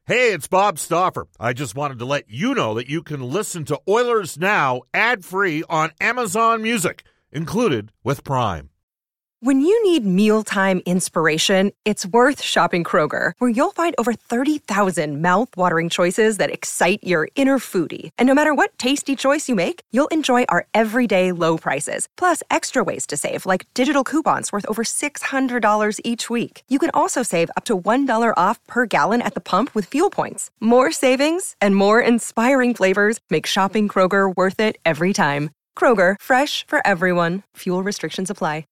Hey, it's Bob Stauffer. I just wanted to let you know that you can listen to Oilers Now ad-free on Amazon Music, included with Prime. When you need mealtime inspiration, it's worth shopping Kroger, where you'll find over 30,000 mouth-watering choices that excite your inner foodie. And no matter what tasty choice you make, you'll enjoy our everyday low prices, plus extra ways to save, like digital coupons worth over $600 each week. You can also save up to $1 off per gallon at the pump with fuel points. More savings and more inspiring flavors make shopping Kroger worth it every time. Kroger, fresh for everyone. Fuel restrictions apply.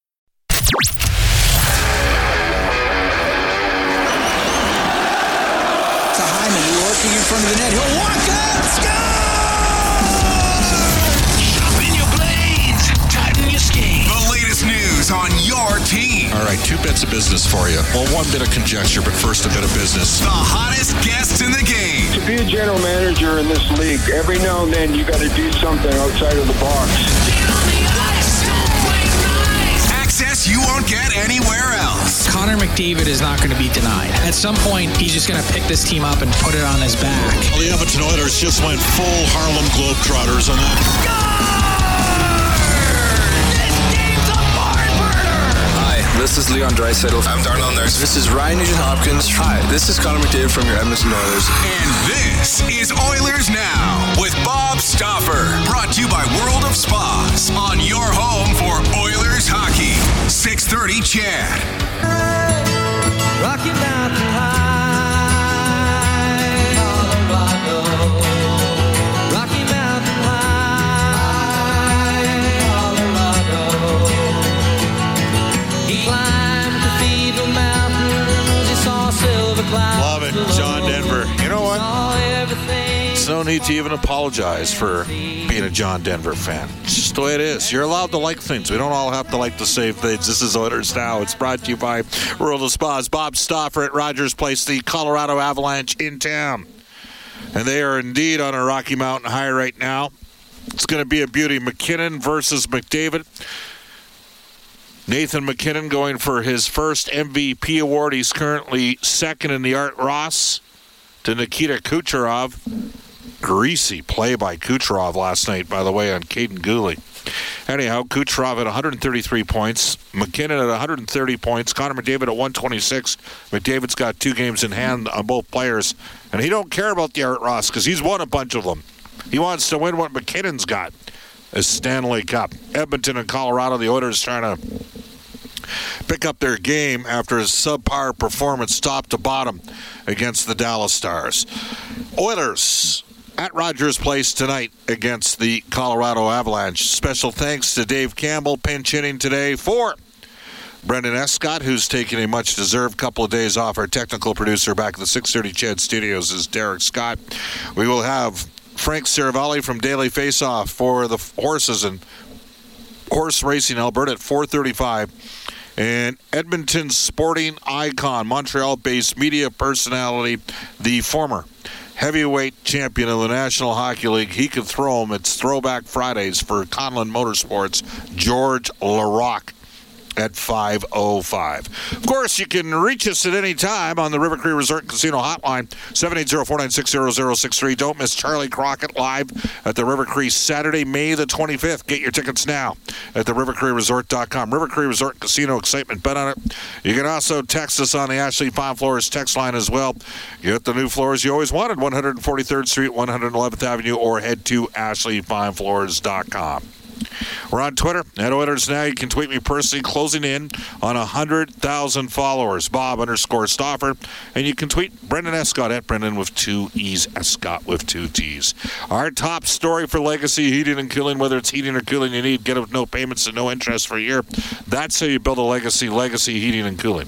In front of the net, he'll walk up, score! Sharpen your blades, tighten your skates. The latest news on your team. All right, two bits of business for you. Well, one bit of conjecture, but first a bit of business. The hottest guests in the game. To be a general manager in this league, every now and then you got to do something outside of the box. Get on the ice, don't play nice. Access you won't get anywhere else. Connor McDavid is not going to be denied. At some point, he's just going to pick this team up and put it on his back. Well, the Edmonton Oilers just went full Harlem Globetrotters on that. This game's a barn burner. Hi, this is Leon Draisaitl. I'm Darnell Nurse. This is Ryan Nugent-Hopkins. Hi, this is Connor McDavid from your Edmonton Oilers. And this is Oilers Now with Bob Stauffer. Brought to you by World of Spas. On your home for Oilers hockey. 630 Chad. Rocky Mountain High, Colorado. Rocky Mountain High, Colorado. He climbed Cathedral Mountains, he saw silver clouds. Love it, John Denver. You know what? Saw everything. There's no need to even apologize for being a John Denver fan. It's just the way it is. You're allowed to like things. We don't all have to like the same things. This is Oilers Now. It's brought to you by World of Spas. Bob Stauffer at Rogers Place, the Colorado Avalanche in town. And they are indeed on a Rocky Mountain high right now. It's going to be a beauty. McKinnon versus McDavid. Nathan McKinnon going for his first MVP award. He's currently second in the Art Ross to Nikita Kucherov. Greasy play by Kucherov last night, by the way, on Caden Gooley. Anyhow, Kucherov at 133 points. McKinnon at 130 points. Connor McDavid at 126. McDavid's got 2 games in hand on both players. And he don't care about the Art Ross because he's won a bunch of them. He wants to win what McKinnon's got, a Stanley Cup. Edmonton and Colorado, the Oilers trying to pick up their game after a subpar performance top to bottom against the Dallas Stars. Oilers at Rogers Place tonight against the Colorado Avalanche. Special thanks to Dave Campbell, pinch hitting today for Brendan Escott, who's taking a much-deserved couple of days off. Our technical producer back at the 630 Chad Studios is Derek Scott. We will have Frank Ceravalli from Daily Faceoff for the horses and horse racing Alberta at 4:35. And Edmonton's sporting icon, Montreal-based media personality, the former heavyweight champion of the National Hockey League. He could throw him. It's Throwback Fridays for Conlon Motorsports. George Larocque at 5:05. Of course, you can reach us at any time on the River Cree Resort Casino hotline, 780-496-0063. Don't miss Charlie Crockett live at the River Cree Saturday, May the 25th. Get your tickets now at the rivercreeresort.com. River Cree Resort Casino, excitement, bet on it. You can also text us on the Ashley Fine Floors text line as well. Get the new floors you always wanted, 143rd Street, 111th Avenue, or head to ashleyfinefloors.com. We're on Twitter at Oilers Now. You can tweet me personally, closing in on 100,000 followers. Bob_Stauffer. And you can tweet Brendan Escott at Brendan with 2 E's, Escott with 2 T's. Our top story for Legacy Heating and Cooling, whether it's heating or cooling you need, get it with no payments and no interest for a year. That's how you build a legacy Heating and Cooling.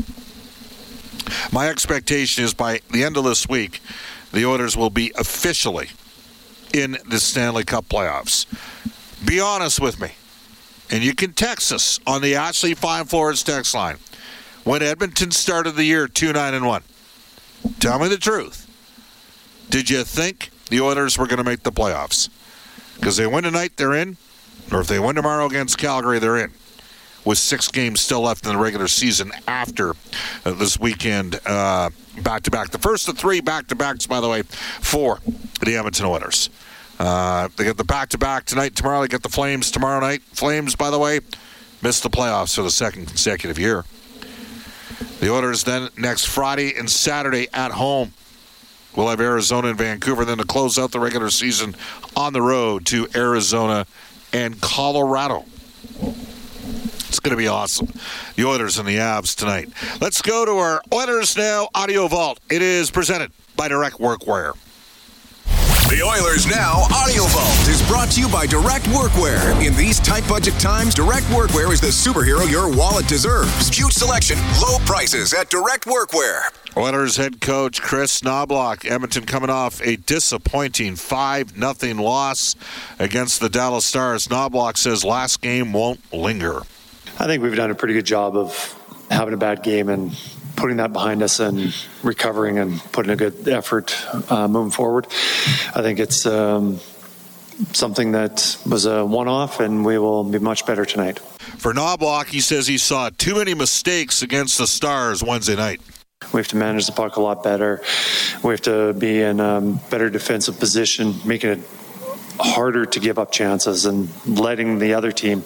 My expectation is by the end of this week, the Oilers will be officially in the Stanley Cup playoffs. Be honest with me. And you can text us on the Ashley Fine Floors text line. When Edmonton started the year 2-9-1, tell me the truth. Did you think the Oilers were going to make the playoffs? Because they win tonight, they're in. Or if they win tomorrow against Calgary, they're in. with 6 games still left in the regular season after this weekend. Back-to-back. The first of 3 back-to-backs, by the way, for the Edmonton Oilers. They get the back-to-back tonight, tomorrow. They get the Flames tomorrow night. Flames, by the way, missed the playoffs for the second consecutive year. The Oilers then next Friday and Saturday at home. We'll have Arizona and Vancouver, then to close out the regular season on the road to Arizona and Colorado. It's going to be awesome. The Oilers and the Avs tonight. Let's go to our Oilers Now Audio Vault. It is presented by Direct Workwear. The Oilers Now Audio Vault is brought to you by Direct Workwear. In these tight budget times, Direct Workwear is the superhero your wallet deserves. Huge selection, low prices at Direct Workwear. Oilers head coach Chris Knoblauch. Edmonton coming off a disappointing 5-0 loss against the Dallas Stars. Knoblauch says last game won't linger. I think we've done a pretty good job of having a bad game and putting that behind us and recovering and putting a good effort moving forward. I think it's something that was a one-off, and we will be much better tonight. For Knoblauch, he says he saw too many mistakes against the Stars Wednesday night. We have to manage the puck a lot better. We have to be in a better defensive position, making it harder to give up chances and letting the other team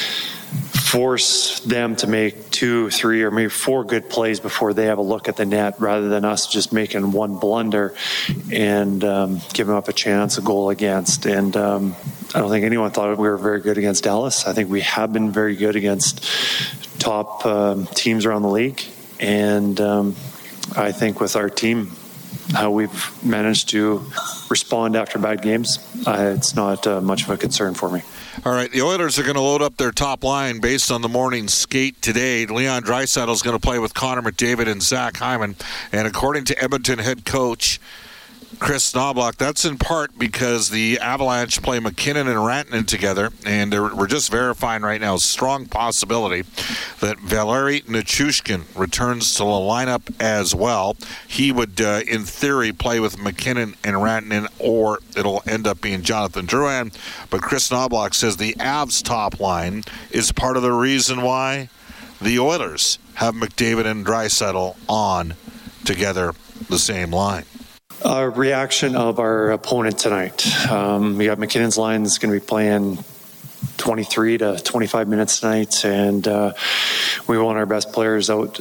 force them to make 2, 3, or maybe 4 good plays before they have a look at the net, rather than us just making one blunder and giving up a chance, a goal against. And I don't think anyone thought we were very good against Dallas. I think we have been very good against top teams around the league. And I think with our team, how we've managed to respond after bad games, it's not much of a concern for me. All right, the Oilers are going to load up their top line based on the morning skate today. Leon Draisaitl is going to play with Connor McDavid and Zach Hyman. And according to Edmonton head coach Chris Knoblauch, that's in part because the Avalanche play McKinnon and Rantanen together, and we're just verifying right now a strong possibility that Valeri Nichushkin returns to the lineup as well. He would, in theory, play with McKinnon and Rantanen, or it'll end up being Jonathan Drouin. But Chris Knoblauch says the Avs top line is part of the reason why the Oilers have McDavid and Draisaitl on together the same line. Reaction of our opponent tonight. We got McKinnon's line that's going to be playing 23 to 25 minutes tonight, and we want our best players out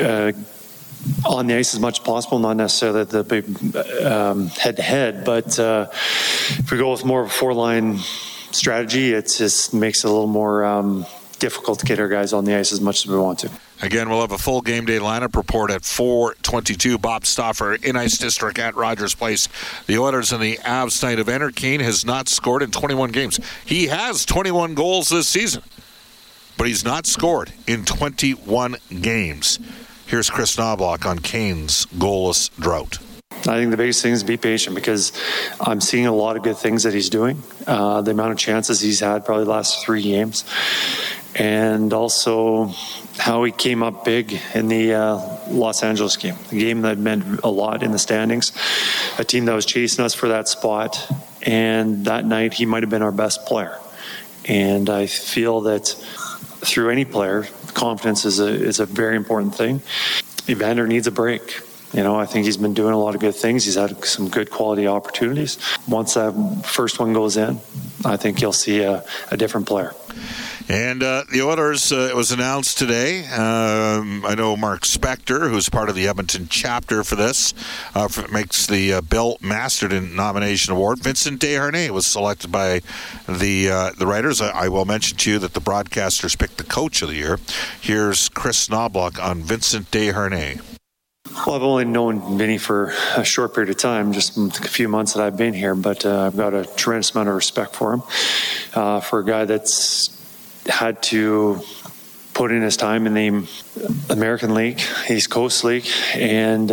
on the ice as much as possible, not necessarily the big head-to-head, but if we go with more of a 4-line strategy, it just makes it a little more difficult to get our guys on the ice as much as we want to. Again, we'll have a full game day lineup report at 4:22. Bob Stauffer in Ice District at Rogers Place. The Oilers and the Avs tonight. Evander Kane has not scored in 21 games. He has 21 goals this season, but he's not scored in 21 games. Here's Chris Knoblauch on Kane's goalless drought. I think the biggest thing is be patient, because I'm seeing a lot of good things that he's doing. The amount of chances he's had probably the last 3 games. And also how he came up big in the Los Angeles game, the game that meant a lot in the standings, a team that was chasing us for that spot. And that night he might have been our best player. And I feel that through any player, confidence is a very important thing. Evander needs a break. You know, I think he's been doing a lot of good things. He's had some good quality opportunities. Once that first one goes in, I think you'll see a different player. And the Oilers, it was announced today. I know Mark Spector, who's part of the Edmonton chapter for this, makes the Bill Masterton Nomination Award. Vincent Desharnais was selected by the writers. I will mention to you that the broadcasters picked the Coach of the Year. Here's Chris Knoblauch on Vincent Desharnais. Well, I've only known Vinny for a short period of time, just a few months that I've been here, but I've got a tremendous amount of respect for him, for a guy that's had to put in his time in the American League, East Coast League, and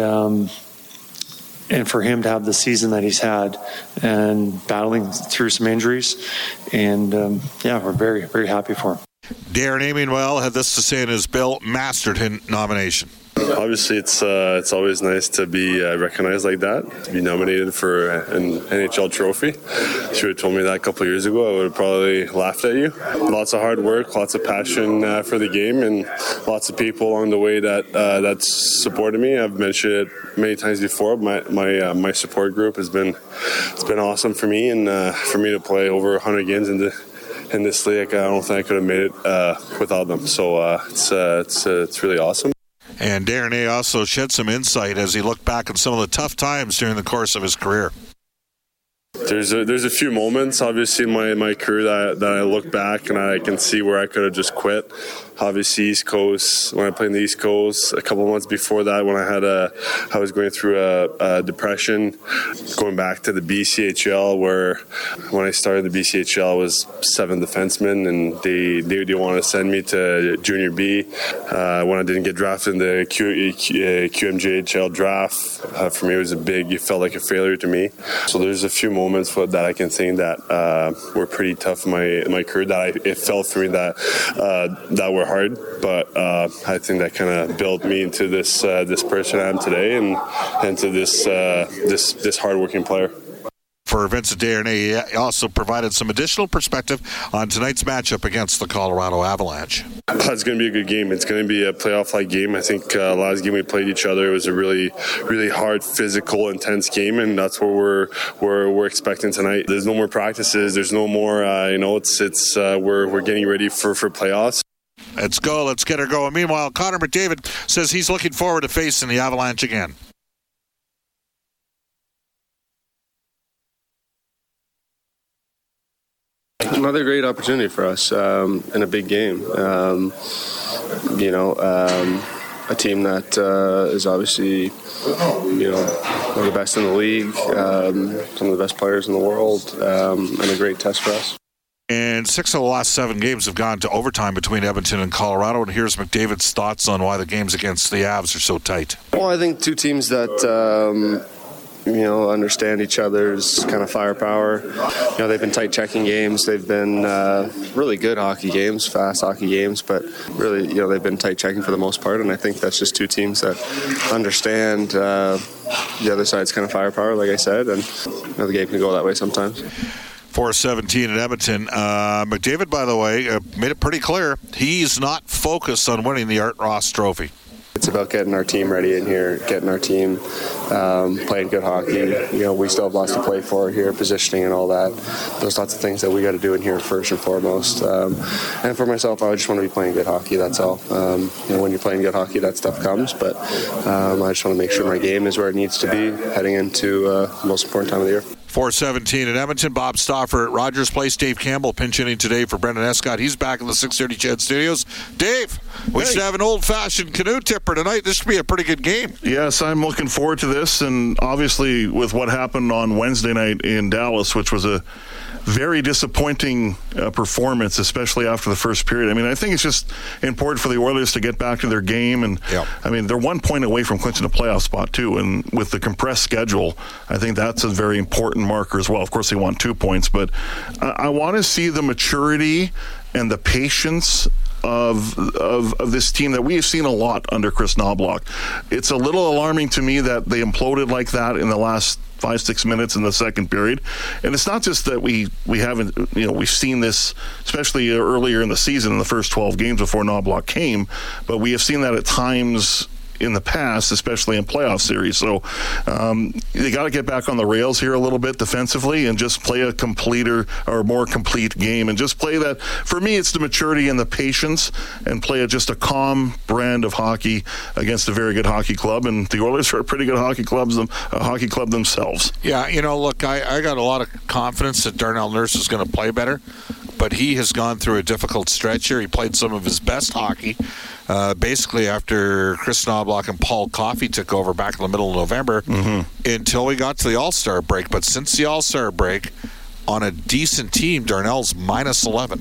for him to have the season that he's had and battling through some injuries, and we're very, very happy for him. Desharnais, meanwhile, had this to say in his Bill Masterton nomination. Obviously, it's always nice to be recognized like that, to be nominated for an NHL trophy. If you had told me that a couple of years ago, I would have probably laughed at you. Lots of hard work, lots of passion for the game, and lots of people along the way that's supported me. I've mentioned it many times before. My support group has been awesome for me, and for me to play over 100 games in this league, I don't think I could have made it without them. So it's really awesome. And Darnay also shed some insight as he looked back at some of the tough times during the course of his career. There's a few moments, obviously, in my career that I look back and I can see where I could have just quit. Obviously, East Coast, when I played in the East Coast, a couple of months before that, when I was going through a depression, going back to the BCHL, where when I started the BCHL, I was 7th defenseman, and they wanted to send me to Junior B. When I didn't get drafted in the QMJHL draft, for me, it felt like a failure to me. So there's a few moments that I can think that were pretty tough in my career, it felt for me that were hard, but I think that kind of built me into this person I am today, and to this hardworking player. For Vincent Darnay, he also provided some additional perspective on tonight's matchup against the Colorado Avalanche. It's going to be a good game. It's going to be a playoff-like game. I think last game we played each other, it was a really, really hard, physical, intense game, and that's what we're expecting tonight. There's no more practices. There's no more. We're getting ready for playoffs. Let's go. Let's get her going. Meanwhile, Connor McDavid says he's looking forward to facing the Avalanche again. Another great opportunity for us in a big game. A team that is obviously, one of the best in the league, some of the best players in the world, and a great test for us. And 6 of the last 7 games have gone to overtime between Edmonton and Colorado. And here's McDavid's thoughts on why the games against the Avs are so tight. Well, I think two teams that understand each other's kind of firepower. They've been tight checking games. They've been really good hockey games, fast hockey games, but really, they've been tight checking for the most part. And I think that's just two teams that understand the other side's kind of firepower, like I said, and the game can go that way sometimes. 4-17 in Edmonton. McDavid, by the way, made it pretty clear he's not focused on winning the Art Ross Trophy. It's about getting our team ready in here, getting our team playing good hockey. We still have lots to play for here, positioning and all that. There's lots of things that we got to do in here first and foremost. And for myself, I just want to be playing good hockey, that's all. When you're playing good hockey, that stuff comes, but I just want to make sure my game is where it needs to be heading into the most important time of the year. 4-17 in Edmonton. Bob Stauffer at Rogers Place. Dave Campbell pinch hitting today for Brendan Escott. He's back in the 630 CHED Studios. Dave, we should have an old-fashioned canoe tipper tonight. This should be a pretty good game. Yes, I'm looking forward to this, and obviously with what happened on Wednesday night in Dallas, which was a very disappointing performance, especially after the first period. I think it's just important for the Oilers to get back to their game, and they're 1 point away from clinching a playoff spot too, and with the compressed schedule, I think that's a very important marker as well. Of course, they want 2 points, but I want to see the maturity and the patience of this team that we have seen a lot under Chris Knobloch. It's a little alarming to me that they imploded like that in the last 5-6 minutes in the second period. And it's not just that we haven't, we've seen this, especially earlier in the season in the first 12 games before Knobloch came, but we have seen that at times in the past, especially in playoff series. So they got to get back on the rails here a little bit defensively and just play a completer or more complete game, and just play that. For me, it's the maturity and the patience, and play just a calm brand of hockey against a very good hockey club. And the Oilers are a pretty good hockey club themselves. Yeah, look, I got a lot of confidence that Darnell Nurse is going to play better, but he has gone through a difficult stretch here. He played some of his best hockey basically after Chris Knobloch and Paul Coffey took over back in the middle of November until we got to the All-Star break. But since the All-Star break, on a decent team, Darnell's minus 11.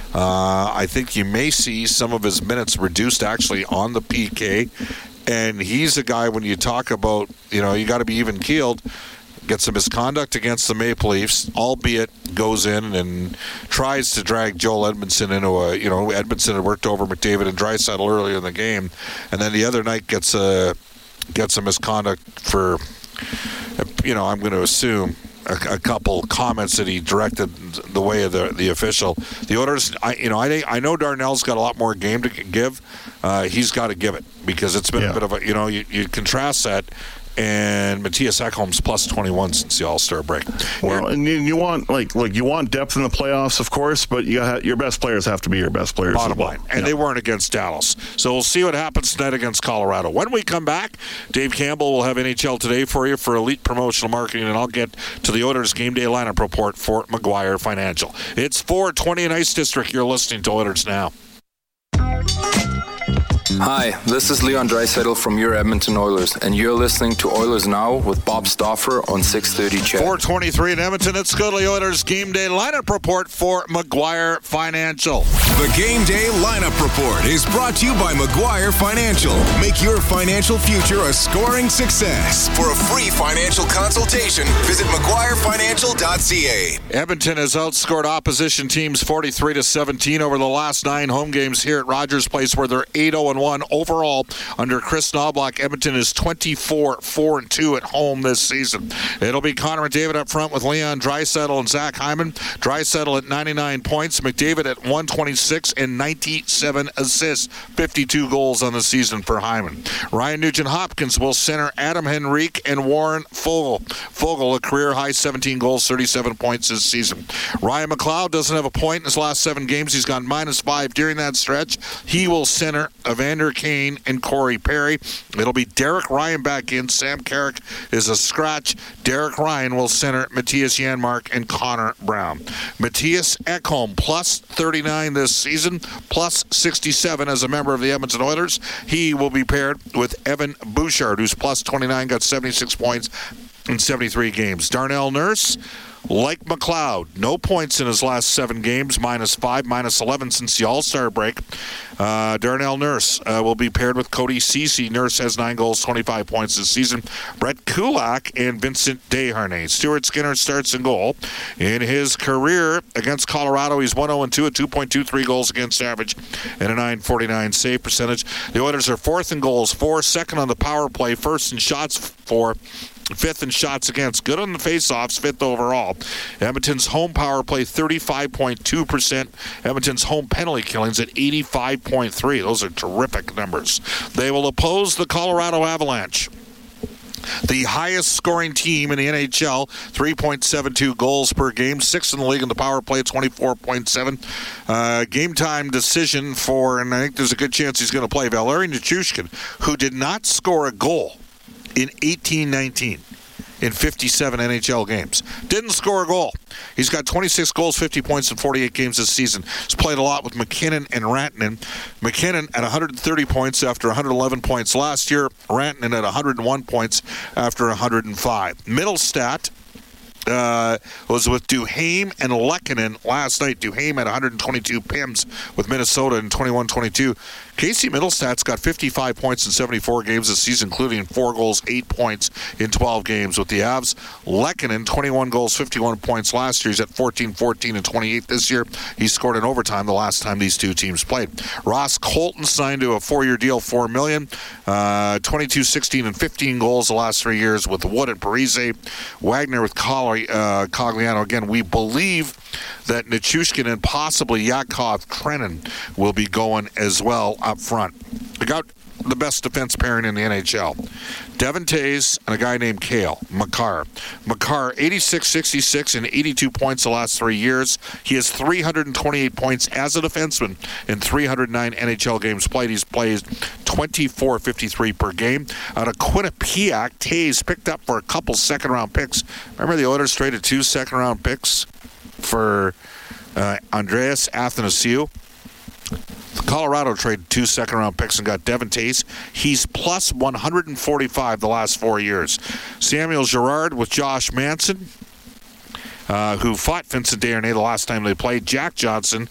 I think you may see some of his minutes reduced actually on the PK. And he's a guy, when you talk about, you got to be even-keeled, gets a misconduct against the Maple Leafs, albeit goes in and tries to drag Joel Edmondson into Edmondson had worked over McDavid and Draisaitl earlier in the game, and then the other night gets a misconduct for, I'm going to assume a couple comments that he directed the way of the official. The Oilers, I know Darnell's got a lot more game to give. He's got to give it because it's been a bit of a, you contrast that. And Matthias Ekholm's plus 21 since the All-Star break. Well, and you want you want depth in the playoffs, of course, but your best players have to be your best players. Bottom line, and they weren't against Dallas. So we'll see what happens tonight against Colorado. When we come back, Dave Campbell will have NHL Today for you for elite promotional marketing, and I'll get to the Oilers game day lineup report for Maguire Financial. It's 4:20 in Ice District. You're listening to Oilers Now. Hi, this is Leon Draisaitl from your Edmonton Oilers, and you're listening to Oilers Now with Bob Stauffer on 630 CHED. 4:23 in Edmonton. Let's go to the Oilers game day lineup report for Maguire Financial. The game day lineup report is brought to you by Maguire Financial. Make your financial future a scoring success. For a free financial consultation, visit MaguireFinancial.ca. Edmonton has outscored opposition teams 43-17 over the last 9 home games here at Rogers Place, where they're 8-0-1 overall under Chris Knobloch. Edmonton is 24-4-2 at home this season. It'll be Connor McDavid up front with Leon Draisaitl and Zach Hyman. Draisaitl at 99 points, McDavid at 126 and 97 assists, 52 goals on the season for Hyman. Ryan Nugent-Hopkins will center Adam Henrique and Warren Foegele. Foegele, a career-high 17 goals, 37 points this season. Ryan McLeod doesn't have a point in his last 7 games. He's gone -5 during that stretch. He will center Evander Kane and Corey Perry. It'll be Derek Ryan back in. Sam Carrick is a scratch. Derek Ryan will center Matthias Janmark and Connor Brown. Matthias Ekholm, plus 39 this season, plus 67 as a member of the Edmonton Oilers. He will be paired with Evan Bouchard, who's plus 29, got 76 points in 73 games. Darnell Nurse, like McLeod, no points in his last 7 games, -5, -11 since the All-Star break. Darnell Nurse will be paired with Cody Ceci. Nurse has 9 goals, 25 points this season. Brett Kulak and Vincent Desharnais. Stuart Skinner starts in goal. In his career against Colorado, he's 1-0-2 at 2.23 goals against average and a .949 save percentage. The Oilers are 4th in goals, 4, 2nd on the power play, 1st in shots, 4, 5th in shots against. Good on the faceoffs, 5th overall. Edmonton's home power play, 35.2%. Edmonton's home penalty killings at 85.3%. Those are terrific numbers. They will oppose the Colorado Avalanche, the highest scoring team in the NHL, 3.72 goals per game, 6th in the league in the power play, 24.7. Game time decision for, and I think there's a good chance he's going to play, Valeri Nichushkin, who did not score a goal in 18-19 in 57 NHL games. Didn't score a goal. He's got 26 goals, 50 points in 48 games this season. He's played a lot with McKinnon and Rantanen. McKinnon at 130 points after 111 points last year. Rantanen at 101 points after 105. Middlestat was with Duhaime and Lehkonen last night. Duhaime had 122 PIMs with Minnesota in 21-22. Casey Middlestat's got 55 points in 74 games this season, including 4 goals, 8 points in 12 games with the Avs. Lehkonen, 21 goals, 51 points last year. He's at 14, and 28 this year. He scored in overtime the last time these two teams played. Ross Colton signed to a 4-year deal, $4 million. 22, 16, and 15 goals the last 3 years with Wood and Parise. Wagner with Cogliano. Again, we believe that Nichushkin and possibly Yakov Trenin will be going as well up front. We got the best defense pairing in the NHL. Devon Toews and a guy named Cale Makar. Makar, 86, 66, and 82 points the last 3 years. He has 328 points as a defenseman in 309 NHL games played. He's played 24.53 per game. Out of Quinnipiac, Toews picked up for a couple second-round picks. Remember the Oilers traded 2 second-round picks for Andreas Athanasiou? Colorado traded 2 second-round picks and got Devon Toews. He's plus 145 the last 4 years. Samuel Girard with Josh Manson, who fought Vincent Desharnais the last time they played. Jack Johnson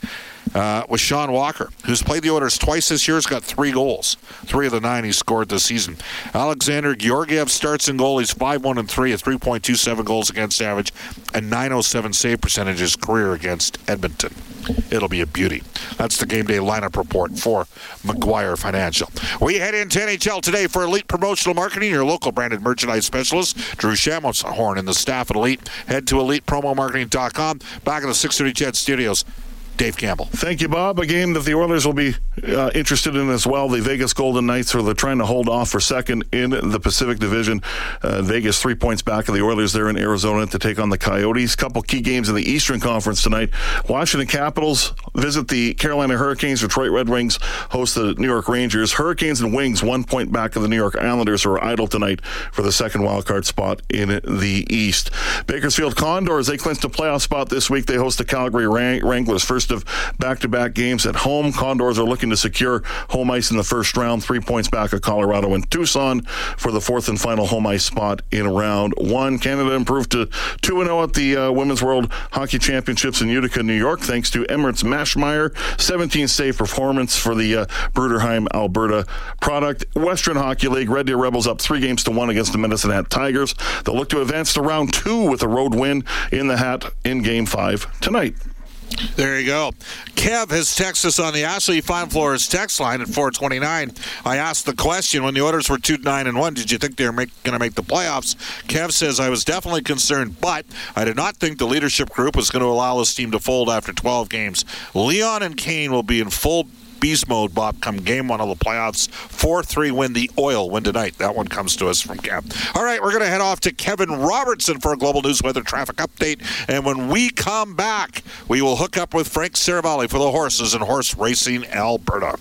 was Sean Walker, who's played the Oilers twice this year. Has got 3 goals. 3 of the 9 he scored this season. Alexander Georgiev starts in goal. He's 5-1-3, a 3.27 goals against average, and .907 save percentage his career against Edmonton. It'll be a beauty. That's the game day lineup report for McGuire Financial. We head into NHL today for Elite Promotional Marketing. Your local branded merchandise specialist, Drew Shamhorn, and the staff at Elite. Head to ElitePromoMarketing.com. Back in the 630 CHED Studios, Dave Campbell. Thank you, Bob. A game that the Oilers will be interested in as well. The Vegas Golden Knights are trying to hold off for second in the Pacific Division. Vegas 3 points back of the Oilers there in Arizona to take on the Coyotes. Couple key games in the Eastern Conference tonight. Washington Capitals visit the Carolina Hurricanes. Detroit Red Wings host the New York Rangers. Hurricanes and Wings 1 point back of the New York Islanders, who are idle tonight for the second wildcard spot in the East. Bakersfield Condors, they clinched a playoff spot this week. They host the Calgary Wranglers. First of back-to-back games at home. Condors are looking to secure home ice in the first round, 3 points back of Colorado and Tucson for the fourth and final home ice spot in round 1. Canada improved to 2-0 at the Women's World Hockey Championships in Utica, New York, thanks to Emirates Mashmeyer. 17 save performance for the Bruderheim, Alberta product. Western Hockey League, Red Deer Rebels up 3-1 against the Medicine Hat Tigers. They'll look to advance to round 2 with a road win in the Hat in Game 5 tonight. There you go. Kev has texted us on the Ashley Fine Floors text line at 429. I asked the question, when the Oilers were 2-9-1, did you think they were going to make the playoffs? Kev says, I was definitely concerned, but I did not think the leadership group was going to allow this team to fold after 12 games. Leon and Kane will be in full beast mode, Bob, come game 1 of the playoffs. 4-3 win. The Oil win tonight. That one comes to us from Kev. All right, we're going to head off to Kevin Robertson for a Global News Weather Traffic Update. And when we come back, we will hook up with Frank Saravalli for the horses and Horse Racing Alberta.